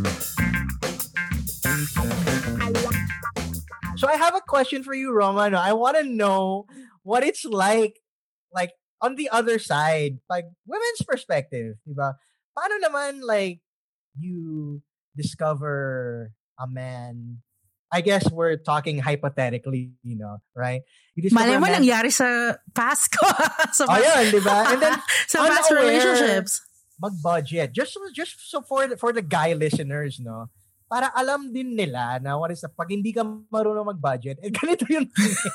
So I have a question for you, Roma. No? I want to know what it's like on the other side, like women's perspective, diba? Paano naman like you discover a man? I guess we're talking hypothetically, right? You discover Malay mo a man. nangyari sa past ko. Yun, diba? And then sa past relationships. Mag-budget. Just so for the guy listeners, no? Para alam din nila na what is pag hindi ka marunong mag-budget, ganito yung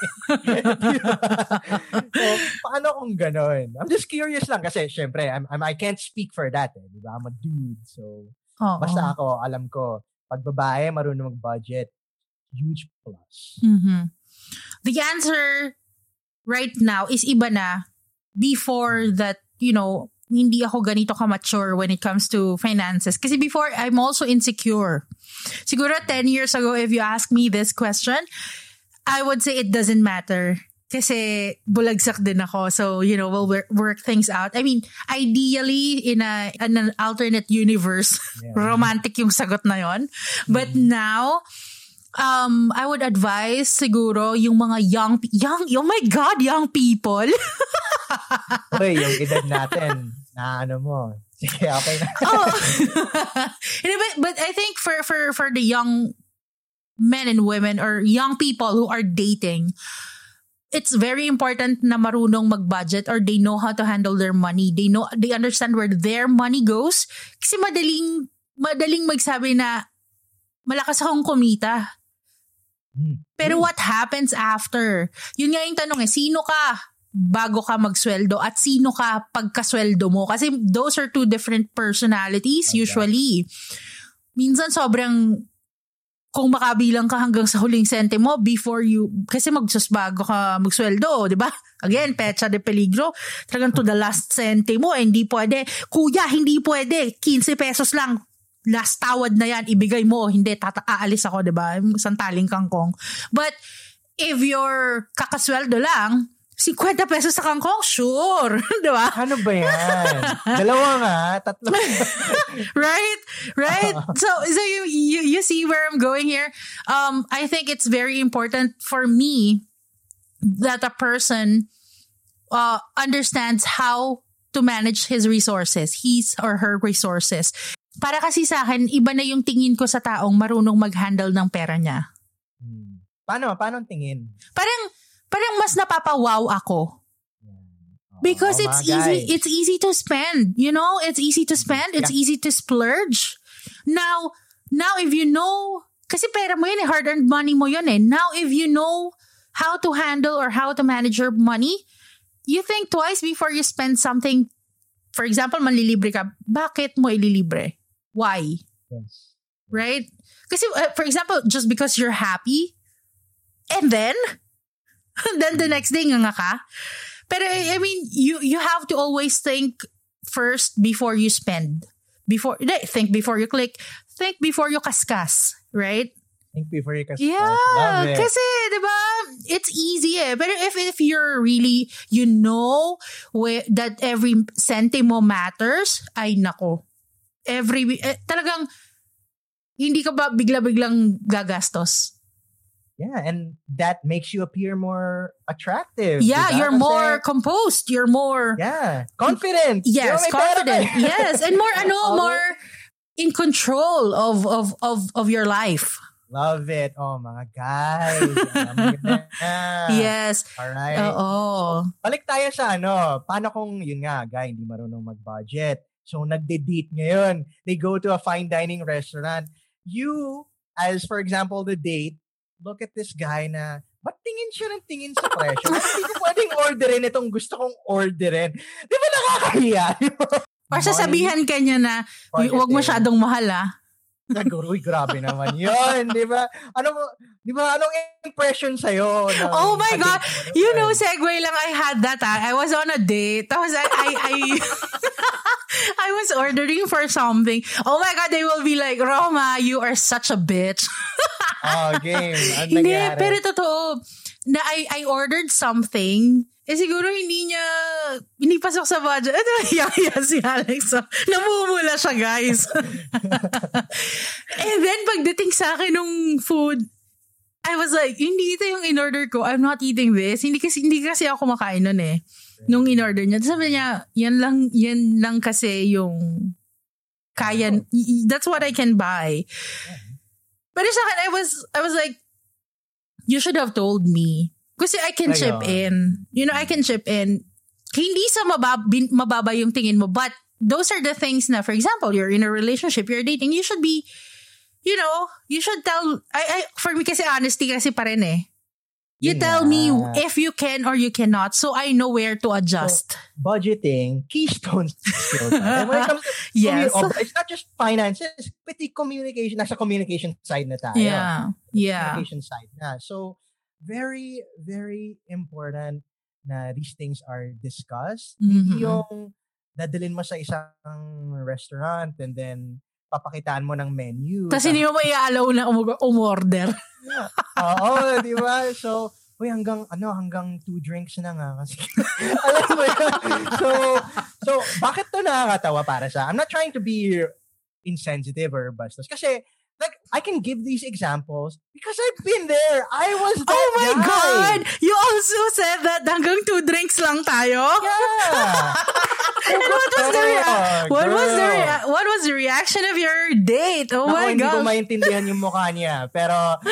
So, paano kung ganon? I'm just curious lang kasi syempre, I can't speak for that. Diba? I'm a dude. So, basta ako, alam ko, pag babae marunong mag-budget, huge plus. Mm-hmm. The answer right now is iba na before that, hindi ako ganito ka-mature when it comes to finances. Kasi before, I'm also insecure. Siguro 10 years ago, if you ask me this question, I would say it doesn't matter. Kasi bulagsak din ako. So, we'll work things out. I mean, ideally, in an alternate universe, romantic yung sagot na yon. But now, I would advise siguro yung mga young, oh my God, young people. Uy, yung edad natin, na ano mo. Sige, okay na. But I think for the young men and women or young people who are dating, it's very important na marunong mag-budget, or they know how to handle their money. They understand where their money goes. Kasi madaling magsabi na malakas akong kumita. Pero what happens after? Yun nga yung tanong sino ka bago ka magsweldo at sino ka pagkasweldo mo? Kasi those are two different personalities usually. Minsan sobrang, kung makabilang ka hanggang sa huling sentimo before kasi bago ka magsweldo, di ba? Again, pecha de peligro. Talagang to the last sentimo, hindi pwede. Kuya, hindi pwede. 15 pesos lang. Last tawad na yan, ibigay mo. Hindi, aalis ako, di ba? Santaling kangkong. But if you're kakasweldo lang, 50 pesos sa kangkong, sure. Di ba? Ano ba yan? Dalawa nga, tatlo. Right? So you see where I'm going here? I think it's very important for me that a person understands how to manage his or her resources. para kasi sa akin, iba na yung tingin ko sa taong marunong mag-handle ng pera niya. Paano ang tingin? Parang mas napapawaw ako. Because it's easy to spend. You know, it's easy to spend. It's easy to splurge. Now if you know, kasi pera mo yun hard-earned money mo yun Now if you know how to handle or how to manage your money, you think twice before you spend something. For example, manlilibre ka. Bakit mo ililibre? Why? Yes. Right? Kasi, for example, just because you're happy, and then the next day nga ka. Pero, I mean, you have to always think first before you spend. Think before you click. Think before you kaskas. Right? Think before you kaskas. Yeah. Kasi, diba, it's easy Pero if you're really, you know that every centimo matters, ay nako. Talagang, hindi ka ba bigla-biglang gagastos? Yeah, and that makes you appear more attractive. Yeah, you're more composed. You're more... Yeah, confident. Yes, confident. Yes, and more in control of your life. Love it. Oh, mga guys. Yes. Alright. Oo. Balik tayo sa paano kung, yun nga, guy, hindi marunong mag-budget. So, nagde-date ngayon. They go to a fine dining restaurant. You, as for example, the date, look at this guy na, ba't tingin siya ng tingin sa presyo? Hindi ko pwedeng orderin itong gusto kong orderin. Di ba nakakahiya? Or sasabihan ka niya na, huwag masyadong mahal Uy, grabe naman yun, di ba? Anong impression sa'yo? Oh my God! You know, segue lang, I had that. I was on a date. I was ordering for something. Oh my God, they will be like, Roma, you are such a bitch. Game. Hindi, pero totoo. Na I ordered something. Siguro hindi pasok sa budget. Ito, si Alex. Namumula siya, guys. And then, pagdating sa akin ng food, I was like, hindi ito yung in-order ko. I'm not eating this. Hindi kasi ako makain nun nung in-order niya. Sabi niya, yan lang kasi yung kaya. That's what I can buy. Pero sa akin, I was like, you should have told me. Kasi I can chip in. You know, I can chip in. Hindi sa mababa yung tingin mo, but those are the things na, for example, you're in a relationship, you're dating, you should be, you know, you should tell, for me kasi honesty kasi pa rin You tell me if you can or you cannot, so I know where to adjust. So, budgeting, keystone skills. And when it comes to it's not just finances, pati communication, nasa communication side na tayo. Yeah. Communication side na. So, very, very important na these things are discussed. Hindi yung dadalhin mo sa isang restaurant and then papakitaan mo ng menu. Tapos hindi mo i-allow na umorder. Oo, di ba? So, hanggang 2 drinks na nga. Kasi, alam mo yun. So, bakit to nakakatawa para sa? I'm not trying to be insensitive or bastos. Kasi, like, I can give these examples because I've been there. I was that Oh my guy. God! You also said that hanggang 2 drinks lang tayo? Yeah. And what was the reaction of your date? Oh my Hindi ko God. maintindihan yung mukha niya. Pero,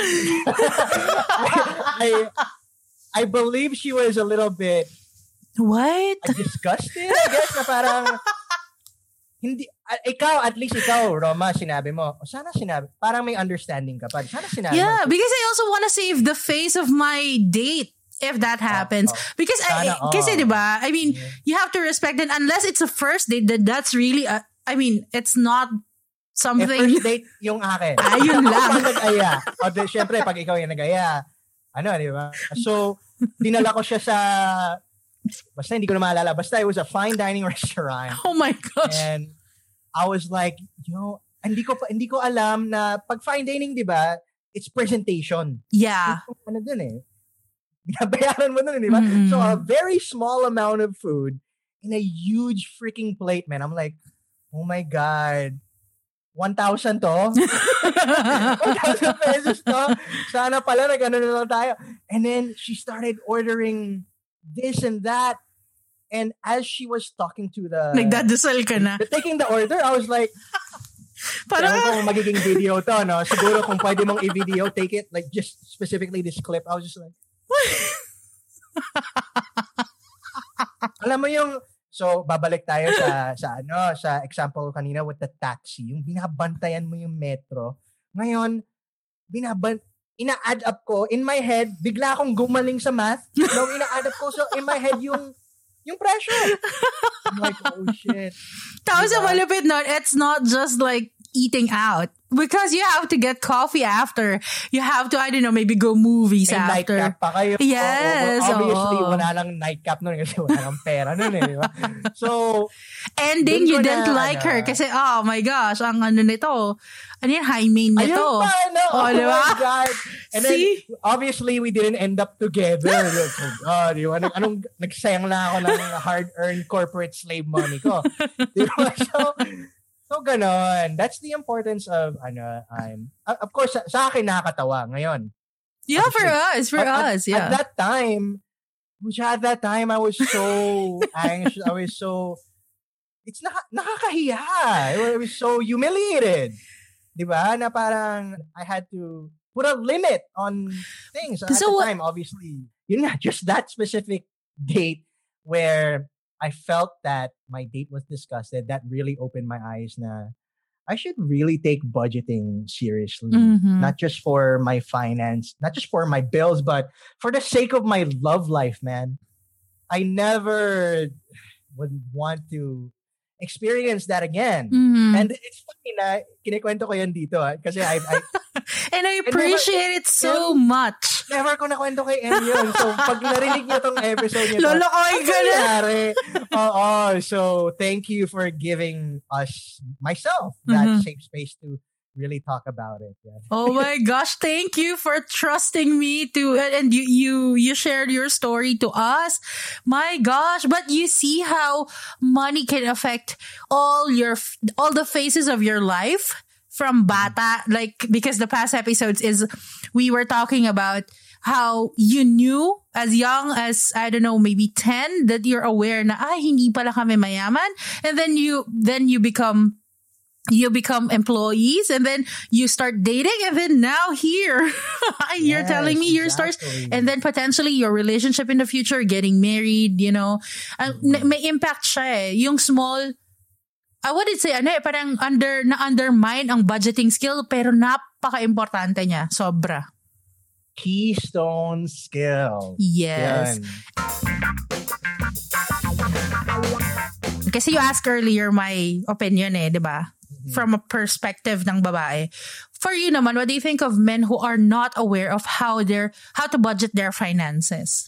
I believe she was a little bit What? disgusted, I guess, na parang hindi, at least ikaw, Roma, sinabi mo, sana sinabi, parang may understanding ka pa. Sana sinabi mo. Yeah, because I also want to save the face of my date if that happens. Because, kasi diba, I mean, you have to respect it. Unless it's a first date, that's really, it's not something. First date, yung akin. Ayun lang. Pag nag-aya. Siyempre, pag ikaw yung nag-aya, di ba? So, dinala ko siya sa, basta hindi ko na maalala, basta it was a fine dining restaurant. Oh my gosh. And I was like, hindi ko alam na pag fine dining, di ba, it's presentation. Yeah. Ano dun binabayaran mo dun, di ba? So, a very small amount of food in a huge freaking plate, man. I'm like, oh my God. 1,000 to? 1,000 pesos to? Sana pala nag-ano na lang tayo. And then, she started ordering this and that. And as she was talking to Nagdadasal ka na. taking the order, I was like, Parang, Ewan ko kung magiging video to, no? Siguro kung pwede mong i-video, take it, like, just specifically this clip. I was just like, alam mo yung, so, babalik tayo sa example kanina with the taxi. Yung binabantayan mo yung metro. Ngayon, ina-add up ko, in my head, bigla akong gumaling sa math. No, ina-add up ko, so in my head, yung pressure. I'm like, oh shit. tapos ang malupit nun, it's not just like eating out. Because you have to get coffee after. You have to, I don't know, maybe go movies May after. nightcap pa kayo. Yes. Obviously, oo. wala lang nightcap nun kasi wala lang pera nun eh. Di ba? So, Ending, dun you ko didn't na, like her kasi, oh my gosh, ang ano nito, ano yung high main nito? ayun pa, no? Oh, di ba? my God. And then, See? obviously, we didn't end up together. Like, oh God, di ba? Nagsayang na ako ng hard-earned corporate slave money ko. Di ba? So ganon. That's the importance of, of course, sa akin nakakatawa ngayon. Yeah, for Obviously. us, yeah. At that time, I was so anxious. I was so, it's nakakahiya. I was so humiliated. Diba? Na parang, I had to put a limit on things. At So the time, obviously, yun nga, just that specific date where I felt that my date was disgusted, that really opened my eyes na I should really take budgeting seriously. Mhm. Not just for my finance, not just for my bills, but for the sake of my love life, man. I never would want to experience that again. Mhm. And it's funny na kinikwento ko yan dito kasi I And I appreciate it so much. never ko nakwento kay Em yun. So, pag narinig niyo tong episode niyo, Lolokohin ka na. nangyari? Oo. So, thank you for giving myself, that safe space to really talk about it. Yeah. Oh my gosh, thank you for trusting me and you shared your story to us. My gosh, but you see how money can affect all the phases of your life from bata, like, because the past episodes we were talking about how you knew as young as, I don't know, maybe 10 that you're aware na, hindi pala kami mayaman. And then you become employees, and then you start dating, and then now here you're telling me your stories, and then potentially your relationship in the future, getting married, may impact siya eh. Yung small, I wouldn't say parang undermine ang budgeting skill, pero napaka-importante niya, sobra. Keystone skill. Yes. Yan. Kasi you asked earlier my opinion eh, di ba? From a perspective ng babae. For you naman, what do you think of men who are not aware of how to budget their finances?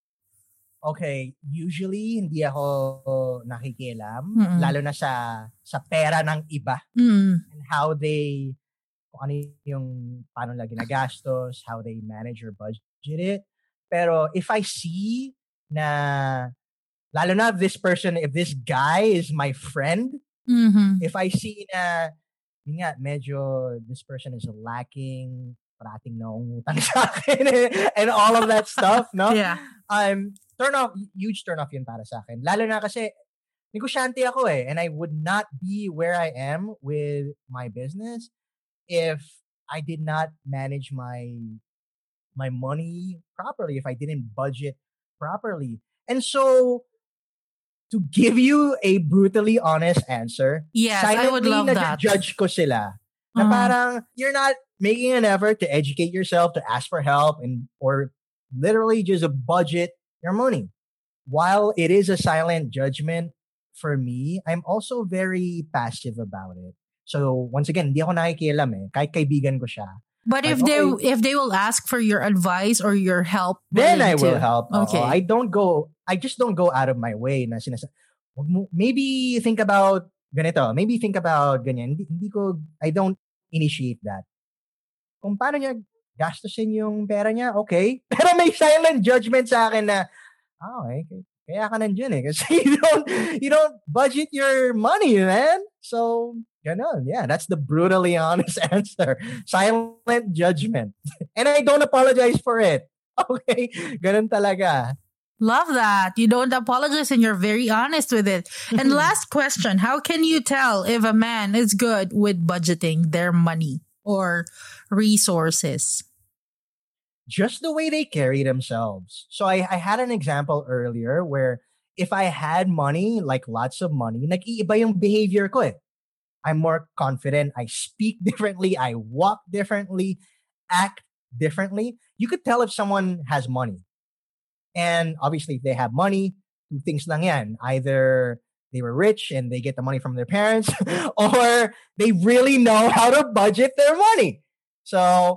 Okay, usually hindi ako nakikialam, lalo na sa pera ng iba. And how kung ano yung paano nila ginagastos, how they manage or budget it. Pero if I see na, lalo na if this guy is my friend, if I see na, yun nga, medyo this person is lacking, parating naungutang sa akin, and all of that stuff, no? Yeah. Huge turn off yun para sa akin. Lalo na kasi, negosyante ako eh, and I would not be where I am with my business if I did not manage my money properly, if I didn't budget properly. And so, to give you a brutally honest answer, yes, I would love that. Judge ko sila. Na parang, you're not making an effort to educate yourself, to ask for help, or literally just budget your money. While it is a silent judgment for me, I'm also very passive about it. So, once again, hindi ako nakikialam eh. Kahit kaibigan ko siya. But if they will ask for your advice or your help, then I will help. Okay. I just don't go out of my way na maybe think about ganito, maybe think about ganyan. I don't initiate that. Kung paano niya gastusin yung pera niya, okay. Pero may silent judgment sa akin na, okay, kaya ka nandiyan eh. Kasi you don't budget your money, man. So, ganon. Yeah, that's the brutally honest answer. Silent judgment. And I don't apologize for it. Okay? Ganon talaga. Love that. You don't apologize and you're very honest with it. And last question, how can you tell if a man is good with budgeting their money or resources? Just the way they carry themselves. So I had an example earlier where if I had money, like lots of money, nag-iiba yung behavior ko eh. I'm more confident. I speak differently. I walk differently, act differently. You could tell if someone has money. And obviously, if they have money, two things lang yan. Either they were rich and they get the money from their parents, or they really know how to budget their money. So,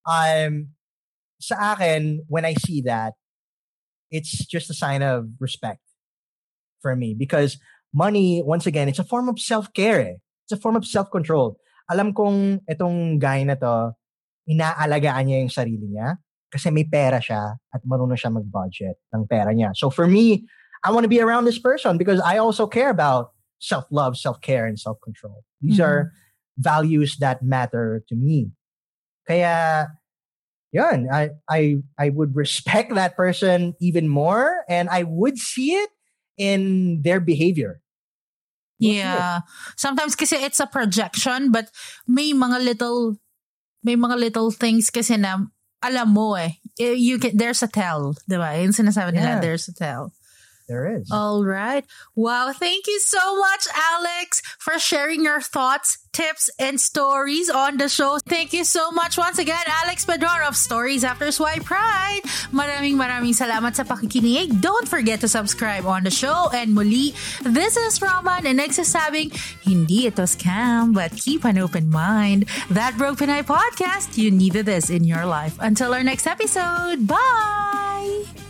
sa akin, when I see that, it's just a sign of respect for me. Because money, once again, it's a form of self-care eh. It's a form of self-control. Alam kong itong guy na to, inaalagaan niya yung sarili niya kasi may pera siya at marunong siya mag-budget ng pera niya. So for me, I want to be around this person because I also care about self-love, self-care, and self-control. These are values that matter to me. Kaya, yun, I would respect that person even more and I would see it in their behavior. Yeah. Sometimes kasi it's a projection but may mga little things kasi na alam mo eh. There's a tell, diba? Yung sinasabi nila, there's a tell. There is. All right. Wow. Thank you so much, Alex, for sharing your thoughts, tips, and stories on the show. Thank you so much once again, Alex Padron of Stories After Swipe Right. Maraming salamat sa pakikinig. Don't forget to subscribe on the show. And muli, this is Raman and nagsasabing, hindi ito scam, but keep an open mind. That Broke Pinay podcast, you needed this in your life. Until our next episode. Bye!